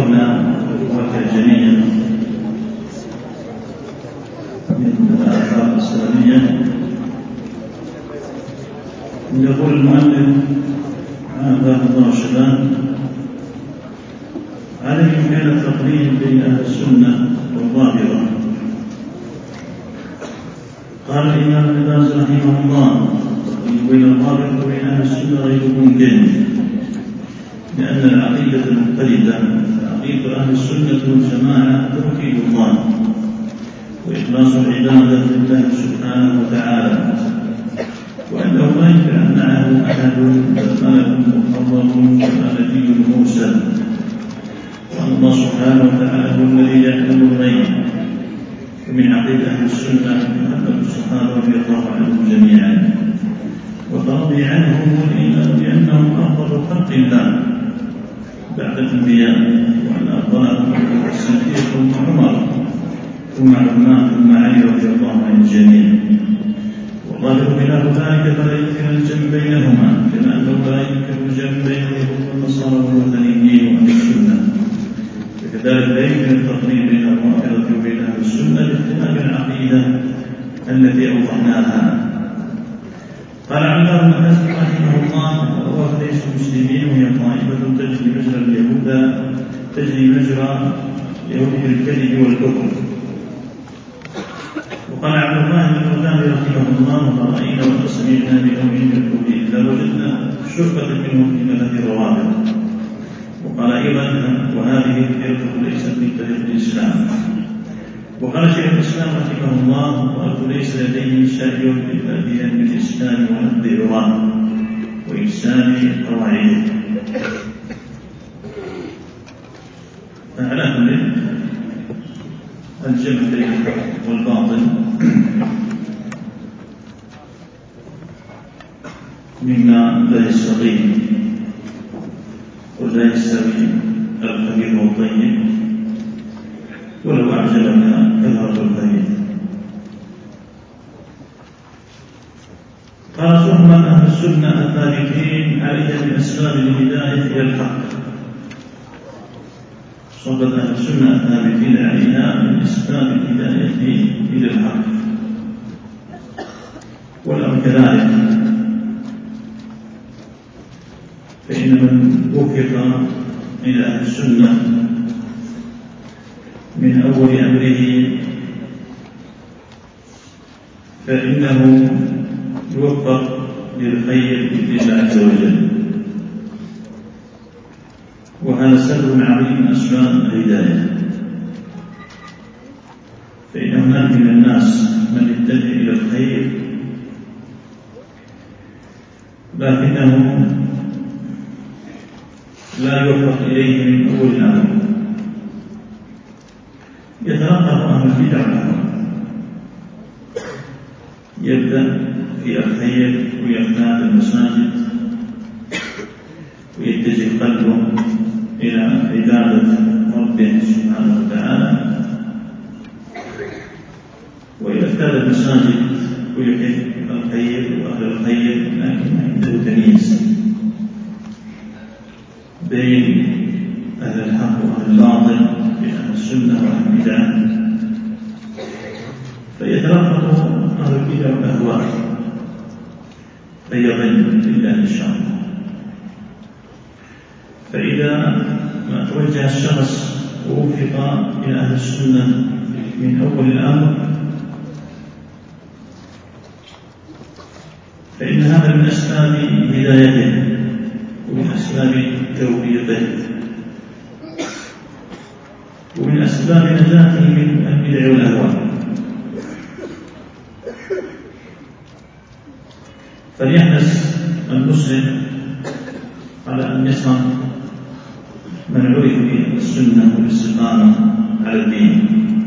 قبل وقت الجميع من الآثار الإسلامية يقول المؤلف حفظه الله الشباب: عليه كان التقريب بين أهل السنة والظاهرة. قال الإمام ابن باز رحمه الله: بين الظاهرة وبين أهل السنة غير ممكن، لأن العقيدة مختلفة. عقيدة أهل السنة والجماعة توحيد الله وإخلاص العبادة لله سبحانه وتعالى، وأنه لا يمكن أن معه أحد ملك مقرب ولا نبي مرسل، وأن الله سبحانه وتعالى هو الذي يعلم الغيب. ومن عقيدة أهل السنة محبة الصحابة رضي الله عنهم جميعا، وترضي عنهم والإيمان بأنهم أفضل خلق الله بعد الأنبياء، وأن أفضلهم الصديق ثم عمر ثم عثمان ثم علي رضي الله عن الجميع. والله خلاف ذلك فلا يمكن الجمع بينهما، كما أنه لا يمكن الجمع بين اليهود والنصارى والوثنيين وأهل السنة. وكذلك لا يمكن التقريب بين الظاهرة وبين أهل السنة باختلاف العقيدة التي أوضحناها. قال عمار بن حزم رحمه الله: الروافض ليسوا مسلمين، وهي طائفة تجري مجرى اليهود، تجري مجرى يهود الكذب والكفر. وقال عبد الله بن الغزالي رحمه الله: ما رأينا وما سمعنا بأمر يدعو إلا وجدنا شربة منهم في ملة الروافض. وقال أيضا: وهذه الفرقة ليست من طريق الإسلام. وقال شيخ الإسلام رحمه الله: وأنه ليس لديهم شيء إلا بأن الإسلام ونبذ عراه وإحسان قواعده. فعلى كل الجمع بين الحق والباطل مما لا يستقيم، ولا يستوي الخبيث والطيب، ولو أعجبك كثرة الخير. قال: ثم أهل السنة الثابتين عليها من أسباب الهداية إلى الحق. صحبة أهل السنة الثابتين عليها من أسباب الهداية إلى الحق. والأمر كذلك، فإن من وفق إلى أهل السنة من أول أمره فإنه يوفق للخير بإذن الله عز وجل، وهذا سبب عظيم من أسباب الهداية. فإن هناك من الناس من يتجه إلى الخير لكنه لا يوفق إليه من أول الأمر، يتلقف أهل البدع والأهواء، يبدأ في الخير ويغتاب المساجد ويتجه قلبه إلى عبادة ربه سبحانه وتعالى، ويغتاب المساجد ويحب الخير وأهل الخير، لكن عنده تمييز بين أهل الحق وأهل الباطل، بين أهل السنة وأهل البدع، فيتلقف أهل البدع والأهواء فيضل بالله إن شاء الله. فإذا ما توجه الشخص ووفق إلى أهل السنة من أول الأمر فإن هذا من أسباب هدايته ومن أسباب توفيقه ومن أسباب نجاته من البدع والأهواء. فليحرص المسلم على أن يسمع من عرف بالسنة والاستقامة على الدين،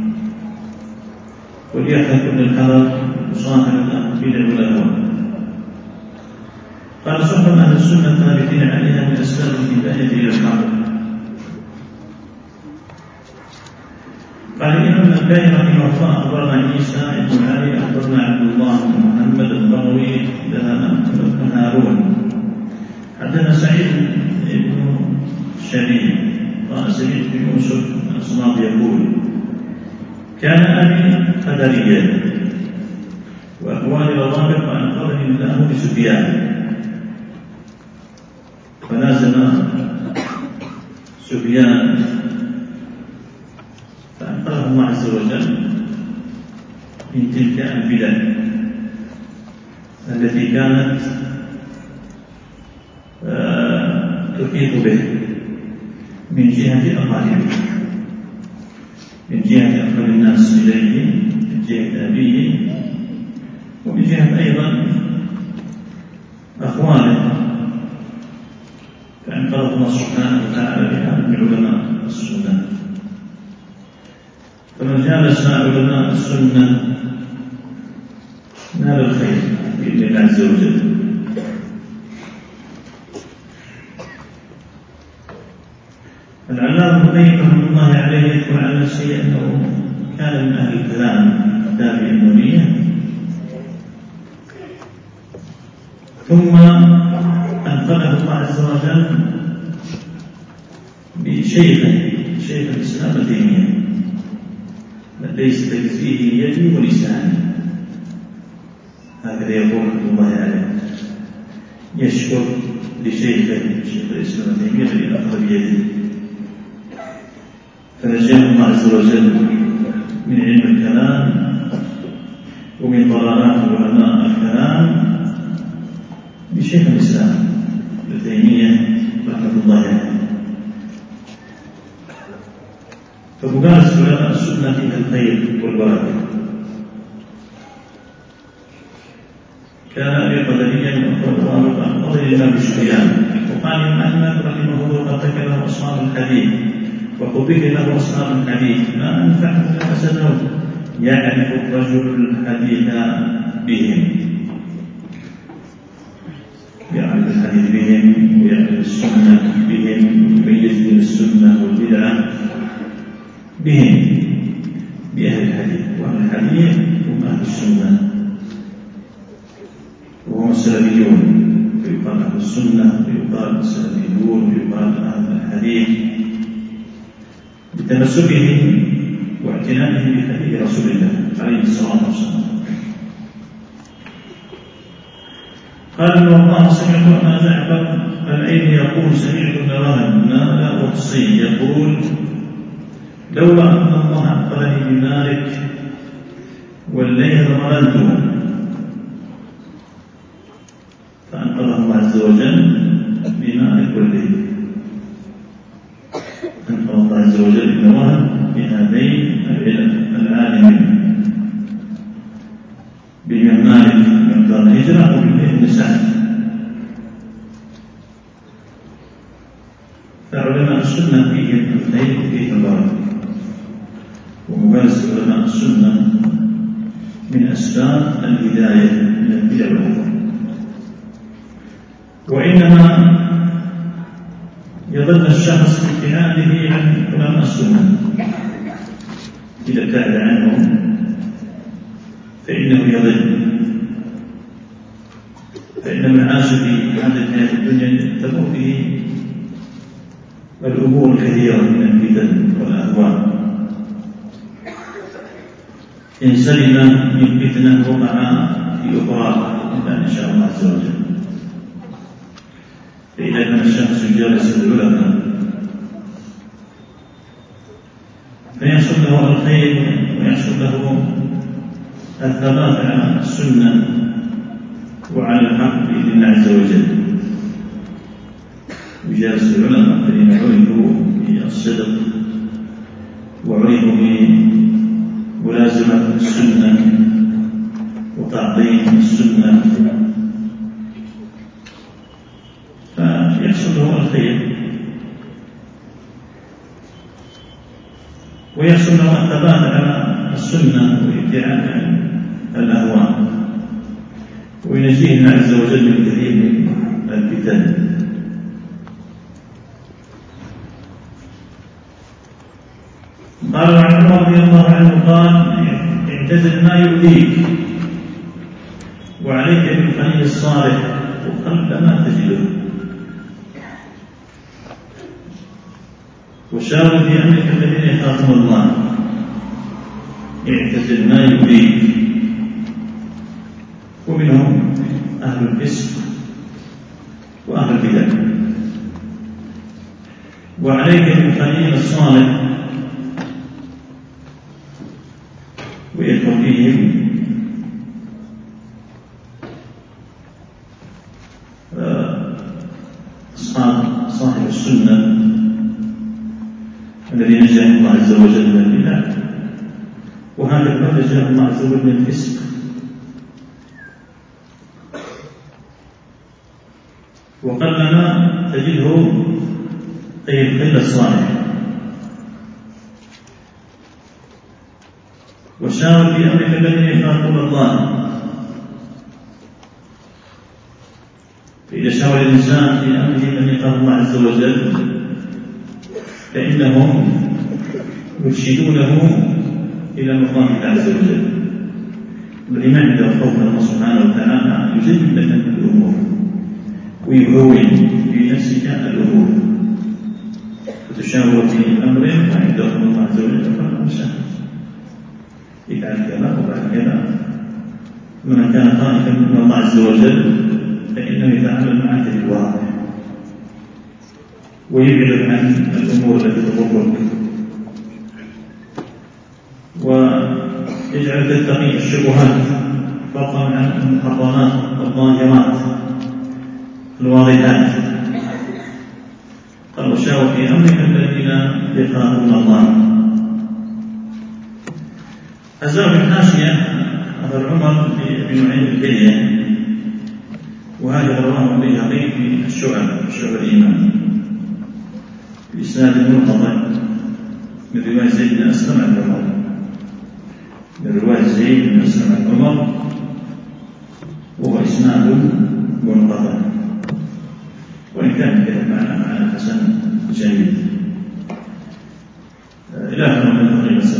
وليحذر كل الحذر مصاحبة البدع والأهواء. قال: صحبة أهل السنة الثابتين عليها من أسباب الهداية إلى الحق. قال الإمام الألباني رحمه الله: أخبرنا عيسى بن علي، أخبرنا عبد الله بن محمد البغوي، حدثنا بن هارون، حدثنا سعيد بن شبيب قال: سمعت كان أبي قدريا وأقوال روابط فأنقذني الله بسفيان، فلازم سفيان فأنقذه الله عز وجل من تلك البدع التي كانت تحيط به من جهة أقاربه، من جهة أقرب الناس إليه، من جهة أبيه، ومن جهة أيضا أخوانه، فأنقذه الله سبحانه وتعالى بهذا من علماء السنة. فمن جالس علماء السنة نال الخير بإذن الله عز وجل. العلامة ابن القيم رحمه الله عليه يذكر عن نفسه أنه كان من أهل الكلام تابع النونية، ثم أنقذه الله عز وجل بشيخ الإسلام ابن تيمية ليس تجزيه يدي ولساني، هكذا يقول رحمه الله عليه، يشكر لشيخ الإسلام ابن تيمية الذي أخذ بيده، فنجاه الله عز وجل من علم الكلام ومن ضلالات علماء الكلام بشيخ الإسلام ابن تيمية رحمه الله عليه. فمجالسة علماء السنة فيها الخير والبركة. كان أبي قدريا وأخذ الإمام سفيان، وقال الإمام أحمد رحمه الله قد ذكره أصحاب الحديث وقبل له أصحاب الحديث ما أنفعه ما فسده، يعرف الرجل الحديث بهم، يعرف الحديث بهم ويعرف السنة بهم، يميز بين السنة والبدعة بهم، بأهل الحديث، وأهل الحديث هم أهل السنة وهم السلفيون، ويقال أهل السنة ويقال السلفيون ويقال أهل الحديث بتمسكهم واعتنائهم بحديث رسول الله عليه الصلاة والسلام. قال ابن الله سمعت أبا جعفر العين يقول سمعت ابن وهب ما لا أحصي يقول لولا أن الله أنقذني بمالك والليل ظللته، فأنقذه الله عز وجل بمالك والليل، أنقذ الله عز وجل ابن وهب بهذين العالمين، بن مالك من دار الهجرة وبن سعد. فعلماء السنة فيهم الخير وفيهم البركة، ومجالسة علماء السنة من أسباب الهداية من البدع والأهواء. وإنما يضل الشخص بابتعاده عن علماء السنة، إذا ابتعد عنهم فإنه يضل، فإن من عاش في هذه الحياة الدنيا تمر به الأمور الكثيرة من الفتن والأهواء، إن سلم من فتنة وقع في أخرى إلا إن شاء الله عز وجل. فإذا كان الشخص جالس العلماء فيحصل له الخير ويحصل له الثبات على السنة وعلى الحق بإذن الله عز وجل. وجالس العلماء الذين عرفوا بالصدق وعرفوا بملازمة السنة وتعظيم السنة، فيحصل له الخير ويحصل له الثبات على السنة وابتعاد عن الأهواء، وينجيه الله عز وجل من كثير من الفتن. قال عن عمر رضي الله عنه قال اعتزل ما يؤذيك وعليك بالخليل الصالح وقل ما تجده، وشاور في أمرك الذين يخافون الله يعتزل ما يريد، ومنهم أهل الفسق وأهل البدع. وعليك بالخليل الصالح وإخوتهم صاحب السنة الذي نجاه الله عز وجل من البدع، وهذا الباب نجاه الله عز وجل من الفسق. وقلما تجده أي الخل الصالح. وشاور في أمرك الذين يخافون الله. فإذا شاور الإنسان في أمره الذي يخاف الله عز وجل فإنهم يرشدونه إلى مقام الله عز وجل. الذي ما عنده خوف من الله سبحانه وتعالى يزين لك الأمور ويهون في نفسك الأمور، فتشاور في أمر ما عنده خوف من الله عز وجل فقال سهل، افعل كذا وفعل كذا. من كان خائفا من الله عز وجل فإنه يتعامل معك بالواقع ويبعد عن الأمور التي تضرك، ويجعل تتقي الشبهات فضلا عن المحرمات والظاهرات الواضحات. قال وشاور في أمرك الذين يخافون الله. الزوج الحاشية أثر عمر بن نعيم الحلية، وهذا رواه البيهقي في الشعب الإيمان بإسناد منقطع من رواية زيد بن أسلم عن عمر، من رواية زيد بن أسلم عن عمر، وهو إسناد منقطع وإن كان كذا معنى حسن جميل. إلى هنا من تقريبا